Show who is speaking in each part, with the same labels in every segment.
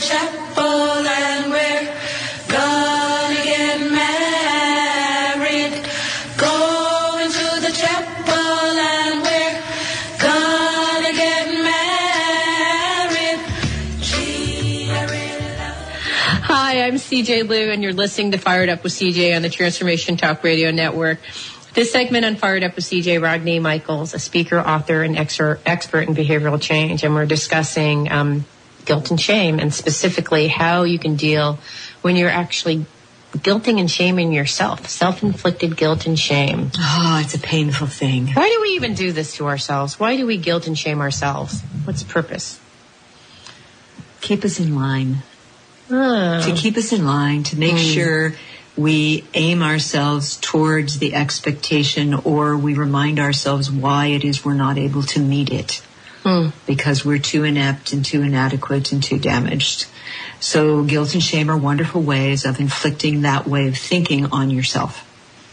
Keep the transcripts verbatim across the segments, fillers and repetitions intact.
Speaker 1: chapel and we're gonna get married. Going to the chapel and we're gonna get married. Gee, I really love.
Speaker 2: Hi, I'm C J Liu, and you're listening to Fired Up with C J on the Transformation Talk Radio Network. This segment on Fired Up with C J, Rodney Michaels, a speaker, author, and exer- expert in behavioral change, and we're discussing um, guilt and shame, and specifically how you can deal when you're actually guilting and shaming yourself, self-inflicted guilt and shame.
Speaker 3: Oh, it's a painful thing.
Speaker 2: Why do we even do this to ourselves? Why do we guilt and shame ourselves? What's the purpose?
Speaker 3: Keep us in line.
Speaker 2: Oh.
Speaker 3: To keep us in line, to make mm. sure we aim ourselves towards the expectation, or we remind ourselves why it is we're not able to meet it. Mm. Because we're too inept and too inadequate and too damaged. So guilt and shame are wonderful ways of inflicting that way of thinking on yourself.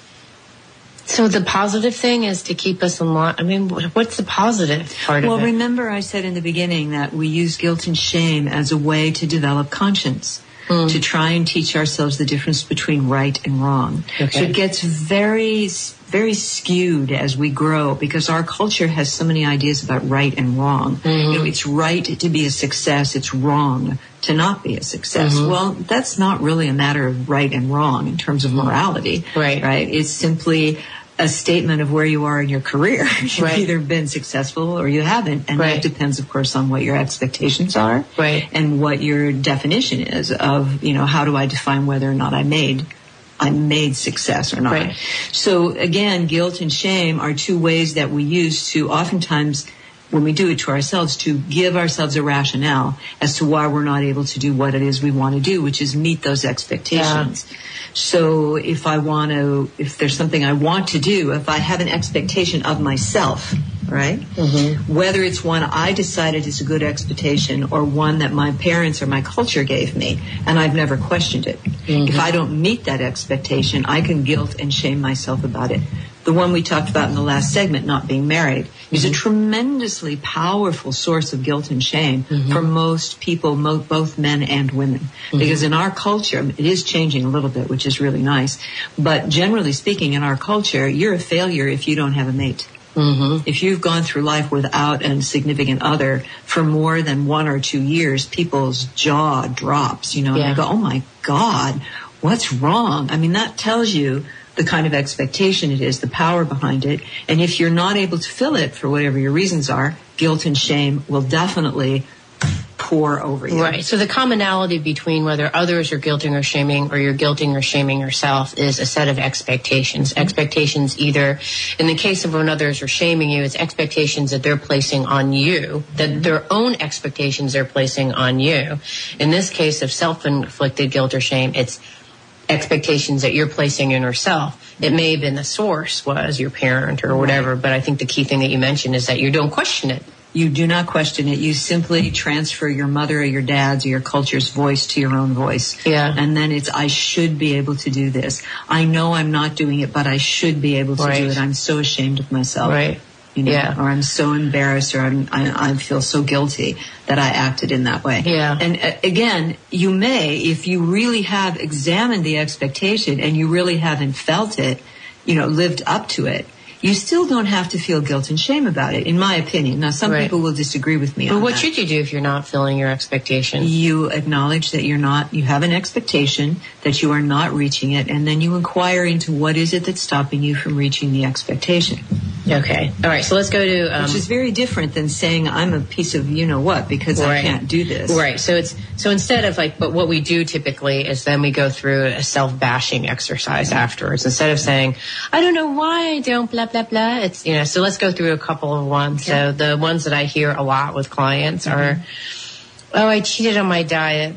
Speaker 2: So the positive thing is to keep us in line. I mean, what's the positive part
Speaker 3: well,
Speaker 2: of it?
Speaker 3: Well, remember I said in the beginning that we use guilt and shame as a way to develop conscience. Mm. To try and teach ourselves the difference between right and wrong. Okay. So it gets very, very skewed as we grow, because our culture has so many ideas about right and wrong. Mm-hmm. You know, it's right to be a success. It's wrong to not be a success. Mm-hmm. Well, that's not really a matter of right and wrong in terms of morality.
Speaker 2: Right.
Speaker 3: Right. It's simply a statement of where you are in your career. You've
Speaker 2: right.
Speaker 3: either been successful or you haven't. And
Speaker 2: right.
Speaker 3: that depends, of course, on what your expectations are.
Speaker 2: Right.
Speaker 3: And what your definition is of, you know, how do I define whether or not I made I made success or not.
Speaker 2: Right.
Speaker 3: So again, guilt and shame are two ways that we use to oftentimes, when we do it to ourselves, to give ourselves a rationale as to why we're not able to do what it is we want to do, which is meet those expectations. Yeah. So if I want to, if there's something I want to do, if I have an expectation of myself, right? Mm-hmm. Whether it's one I decided is a good expectation or one that my parents or my culture gave me, and I've never questioned it. Mm-hmm. If I don't meet that expectation, I can guilt and shame myself about it. The one we talked about in the last segment, not being married, mm-hmm. is a tremendously powerful source of guilt and shame mm-hmm. for most people, mo- both men and women. Mm-hmm. Because in our culture, it is changing a little bit, which is really nice. But generally speaking, in our culture, you're a failure if you don't have a mate. Mm-hmm. If you've gone through life without a significant other for more than one or two years, people's jaw drops, you know,
Speaker 2: yeah.
Speaker 3: and they go, oh my God, what's wrong? I mean, that tells you the kind of expectation it is, the power behind it. And if you're not able to fill it for whatever your reasons are, guilt and shame will definitely pour over you.
Speaker 2: Right. So the commonality between whether others are guilting or shaming or you're guilting or shaming yourself is a set of expectations. Mm-hmm. Expectations either, in the case of when others are shaming you, it's expectations that they're placing on you, that mm-hmm. their own expectations they're placing on you. In this case of self-inflicted guilt or shame, it's expectations that you're placing in yourself. It may have been the source was your parent or whatever, but I think the key thing that you mentioned is that you don't question it.
Speaker 3: You do not question it. You simply transfer your mother or your dad's or your culture's voice to your own voice.
Speaker 2: Yeah.
Speaker 3: And then it's, I should be able to do this. I know I'm not doing it, but I should be able to
Speaker 2: right.
Speaker 3: do it. I'm so ashamed of myself.
Speaker 2: Right.
Speaker 3: You know,
Speaker 2: yeah.
Speaker 3: or I'm so embarrassed, or I'm, I, I feel so guilty that I acted in that way.
Speaker 2: Yeah.
Speaker 3: And uh, again, you may, if you really have examined the expectation and you really haven't felt it, you know, lived up to it, you still don't have to feel guilt and shame about it, in my opinion. Now, some
Speaker 2: right.
Speaker 3: people will disagree with me
Speaker 2: but
Speaker 3: on
Speaker 2: what
Speaker 3: that.
Speaker 2: should you do if you're not filling your expectation?
Speaker 3: You acknowledge that you're not, you have an expectation, that you are not reaching it, and then you inquire into what is it that's stopping you from reaching the expectation.
Speaker 2: Okay. All right. So let's go to... Um,
Speaker 3: Which is very different than saying I'm a piece of you-know-what because
Speaker 2: right.
Speaker 3: I can't do this.
Speaker 2: Right. So it's so instead of like, but what we do typically is then we go through a self-bashing exercise afterwards. Instead of saying, I don't know why I don't blah, blah, blah. It's, you know, so let's go through a couple of ones. Okay. So the ones that I hear a lot with clients mm-hmm. are, oh, I cheated on my diet.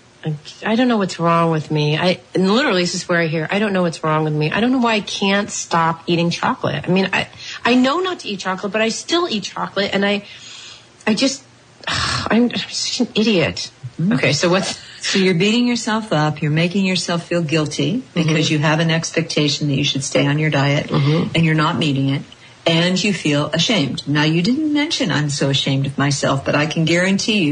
Speaker 2: I don't know what's wrong with me. I and literally this is where I hear, I don't know what's wrong with me. I don't know why I can't stop eating chocolate. I mean, I I know not to eat chocolate, but I still eat chocolate, and I I just I'm such an idiot. Mm-hmm. Okay, so what's
Speaker 3: so you're beating yourself up, you're making yourself feel guilty because mm-hmm. you have an expectation that you should stay on your diet mm-hmm. and you're not meeting it. And you feel ashamed. Now, you didn't mention I'm so ashamed of myself, but I can guarantee you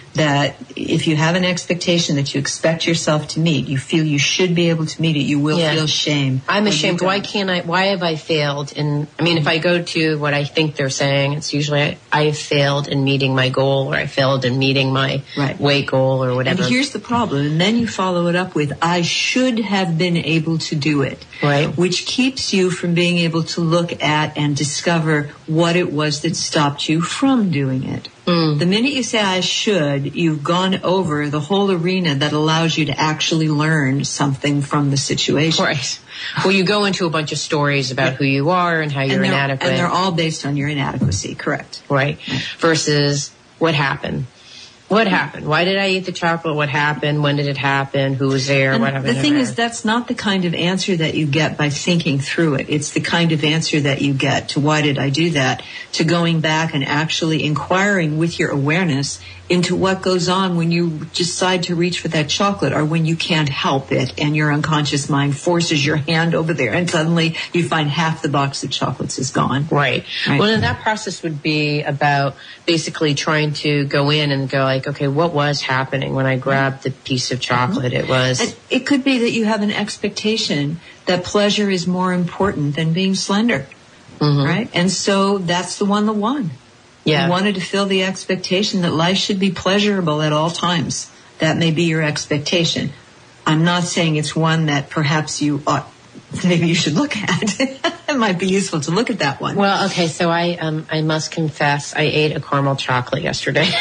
Speaker 3: that if you have an expectation that you expect yourself to meet, you feel you should be able to meet it, you will
Speaker 2: Yeah.
Speaker 3: feel shame.
Speaker 2: I'm
Speaker 3: when
Speaker 2: ashamed.
Speaker 3: you
Speaker 2: Why
Speaker 3: don't.
Speaker 2: can't I? Why have I failed? And I mean, if I go to what I think they're saying, it's usually I, I failed in meeting my goal, or I failed in meeting my
Speaker 3: Right.
Speaker 2: weight goal, or whatever.
Speaker 3: And here's the problem. And then you follow it up with, I should have been able to do it.
Speaker 2: Right.
Speaker 3: Which keeps you from being able to look at and discover what it was that stopped you from doing it.
Speaker 2: Mm.
Speaker 3: The minute you say, I should, you've gone over the whole arena that allows you to actually learn something from the situation.
Speaker 2: Right. Well, you go into a bunch of stories about who you are and how you're
Speaker 3: and they're,
Speaker 2: inadequate.
Speaker 3: And they're all based on your inadequacy, correct?
Speaker 2: Right. Versus what happened. What happened? Why did I eat the chocolate? What happened? When did it happen? Who was there?
Speaker 3: And
Speaker 2: Whatever.
Speaker 3: the thing is, that's not the kind of answer that you get by thinking through it. It's the kind of answer that you get to why did I do that, to going back and actually inquiring with your awareness into what goes on when you decide to reach for that chocolate, or when you can't help it and your unconscious mind forces your hand over there and suddenly you find half the box of chocolates is gone.
Speaker 2: Right.
Speaker 3: Right.
Speaker 2: Well, then that process would be about basically trying to go in and go like, okay, what was happening when I grabbed the piece of chocolate? It was...
Speaker 3: And it could be that you have an expectation that pleasure is more important than being slender,
Speaker 2: Mhm.
Speaker 3: right? And so that's the one that won.
Speaker 2: Yeah.
Speaker 3: You wanted to fill the expectation that life should be pleasurable at all times. That may be your expectation. I'm not saying it's one that perhaps you ought, maybe you should look at. It might be useful to look at that one.
Speaker 2: Well, okay, so I um I must confess, I ate a caramel chocolate yesterday.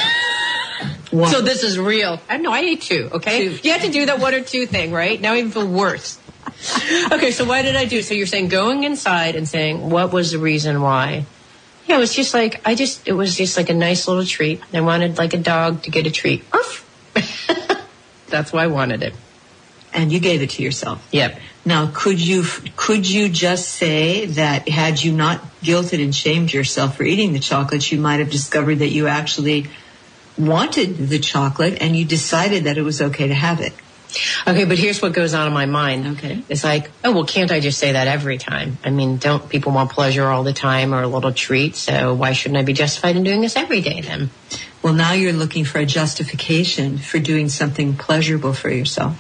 Speaker 3: One.
Speaker 2: So this is real. I know I ate two, okay?
Speaker 3: Two.
Speaker 2: You have to do that one or two thing, right? Now I even feel worse. Okay, so why did I do? So you're saying going inside and saying, what was the reason why? Yeah, it was just like, I just, it was just like a nice little treat. I wanted like a dog to get a treat. Arf! That's why I wanted it.
Speaker 3: And you gave it to yourself.
Speaker 2: Yep.
Speaker 3: Now, could you could you just say that had you not guilted and shamed yourself for eating the chocolate, you might have discovered that you actually wanted the chocolate and you decided that it was okay to have it?
Speaker 2: Okay, but here's what goes on in my mind.
Speaker 3: Okay.
Speaker 2: It's like, oh, well, can't I just say that every time? I mean, don't people want pleasure all the time or a little treat? So why shouldn't I be justified in doing this every day then?
Speaker 3: Well, now you're looking for a justification for doing something pleasurable for yourself.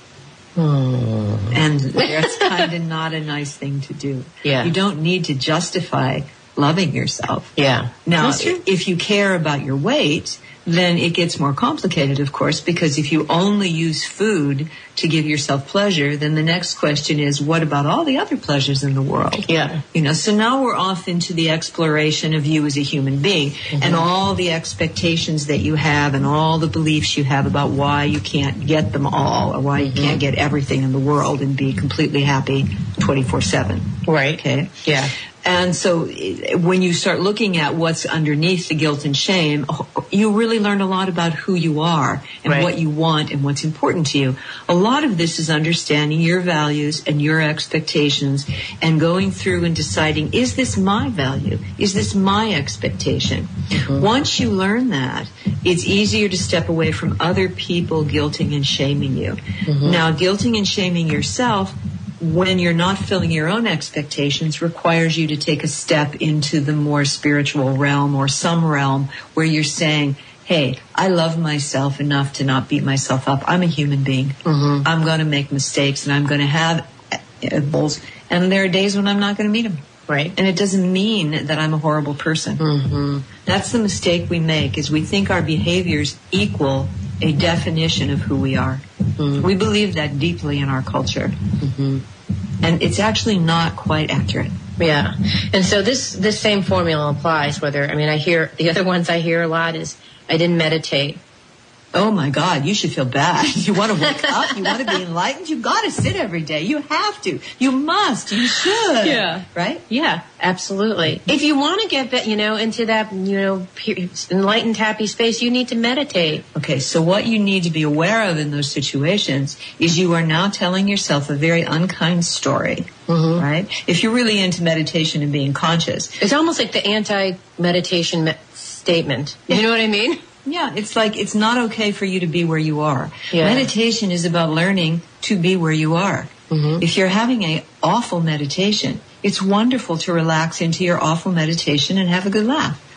Speaker 2: Hmm.
Speaker 3: And that's kind of not a nice thing to do.
Speaker 2: Yeah.
Speaker 3: You don't need to justify loving yourself.
Speaker 2: Yeah.
Speaker 3: Now,
Speaker 2: That's true.
Speaker 3: if you care about your weight, then it gets more complicated, of course, because if you only use food to give yourself pleasure, then the next question is, what about all the other pleasures in the world?
Speaker 2: Yeah.
Speaker 3: You know, so now we're off into the exploration of you as a human being and all the expectations that you have and all the beliefs you have about why you can't get them all or why you can't get everything in the world and be completely happy twenty-four seven.
Speaker 2: Right.
Speaker 3: Okay.
Speaker 2: Yeah.
Speaker 3: And so eh, when you start looking at what's underneath the guilt and shame, you really learn a lot about who you are and
Speaker 2: Right.
Speaker 3: what you want and what's important to you. A lot of this is understanding your values and your expectations and going through and deciding, is this my value? Is this my expectation?
Speaker 2: Mm-hmm.
Speaker 3: Once you learn that, it's easier to step away from other people guilting and shaming you.
Speaker 2: Mm-hmm.
Speaker 3: Now, guilting and shaming yourself when you're not filling your own expectations requires you to take a step into the more spiritual realm or some realm where you're saying, hey, I love myself enough to not beat myself up. I'm a human being.
Speaker 2: Mm-hmm.
Speaker 3: I'm going to make mistakes and I'm going to have edibles. And there are days when I'm not going to meet them.
Speaker 2: Right.
Speaker 3: And it doesn't mean that I'm a horrible person.
Speaker 2: Mm-hmm.
Speaker 3: That's the mistake we make, is we think our behaviors equal a definition of who we are.
Speaker 2: Mm-hmm.
Speaker 3: We believe that deeply in our culture.
Speaker 2: Mm-hmm.
Speaker 3: And it's actually not quite accurate.
Speaker 2: Yeah. And so this, this same formula applies whether, I mean, I hear, the other ones I hear a lot is, I didn't meditate.
Speaker 3: Oh my God, you should feel bad. You want to wake up? You want to be enlightened? You've got to sit every day. You have to. You must. You should.
Speaker 2: Yeah.
Speaker 3: Right?
Speaker 2: Yeah, absolutely. If you want to get, you know, into that, you know, enlightened, happy space, you need to meditate.
Speaker 3: Okay, so what you need to be aware of in those situations is you are now telling yourself a very unkind story,
Speaker 2: Mm-hmm.
Speaker 3: right? If you're really into meditation and being conscious.
Speaker 2: It's almost like the anti-meditation me- statement. You know what I mean?
Speaker 3: Yeah, it's like it's not okay for you to be where you are.
Speaker 2: Yeah.
Speaker 3: Meditation is about learning to be where you are.
Speaker 2: Mm-hmm.
Speaker 3: If you're having an awful meditation, it's wonderful to relax into your awful meditation and have a good laugh.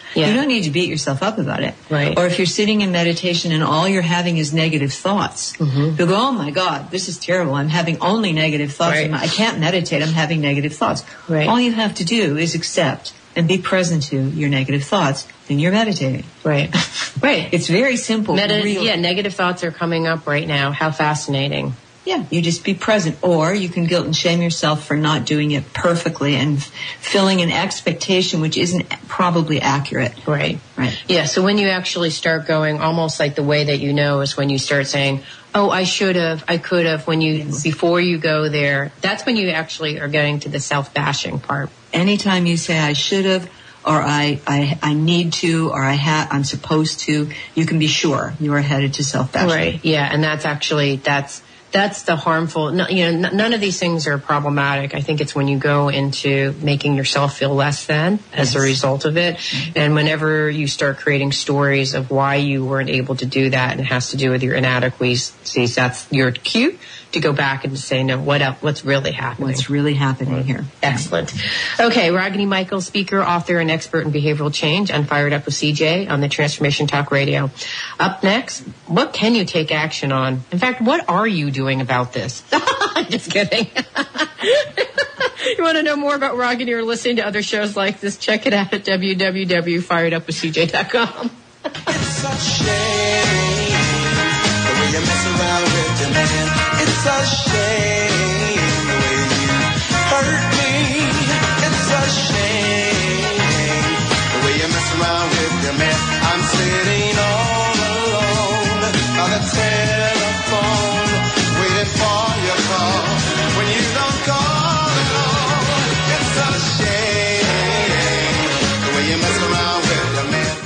Speaker 2: Yeah.
Speaker 3: You don't need to beat yourself up about it.
Speaker 2: Right.
Speaker 3: Or if you're sitting in meditation and all you're having is negative thoughts,
Speaker 2: Mm-hmm.
Speaker 3: you'll go, oh my God, this is terrible. I'm having only negative thoughts.
Speaker 2: Right.
Speaker 3: I can't meditate. I'm having negative thoughts.
Speaker 2: Right.
Speaker 3: All you have to do is accept and be present to your negative thoughts, then you're meditating.
Speaker 2: Right. Right.
Speaker 3: It's very simple.
Speaker 2: Medi-
Speaker 3: real.
Speaker 2: yeah, negative thoughts are coming up right now. How fascinating.
Speaker 3: Yeah, you just be present. Or you can guilt and shame yourself for not doing it perfectly and f- filling an expectation which isn't probably accurate.
Speaker 2: Right.
Speaker 3: Right.
Speaker 2: Yeah, so when you actually start going, almost like the way that you know is when you start saying, oh, I should have, I could have, when you,
Speaker 3: Yes.
Speaker 2: before you go there, that's when you actually are getting to the self-bashing part.
Speaker 3: Anytime you say I should have, or I, I, I need to, or I ha- I'm supposed to, you can be sure you are headed to self-bashing.
Speaker 2: Right. Yeah, and that's actually, that's, that's the harmful, no, you know, n- none of these things are problematic. I think it's when you go into making yourself feel less than as a
Speaker 3: Yes.
Speaker 2: result of it. And whenever you start creating stories of why you weren't able to do that and it has to do with your inadequacies, that's your cue to go back and to say, no, what else, what's really happening?
Speaker 3: What's really happening here.
Speaker 2: Excellent. Okay, Ragini Michael, speaker, author, and expert in behavioral change on Fired Up with C J on the Transformation Talk Radio. Up next, what can you take action on? In fact, what are you doing about this? Just kidding. You want to know more about Ragini or listening to other shows like this? Check it out at w w w dot fired up with c j dot com.
Speaker 4: It's a shame the way you mess around with your man. It's a shame the way you hurt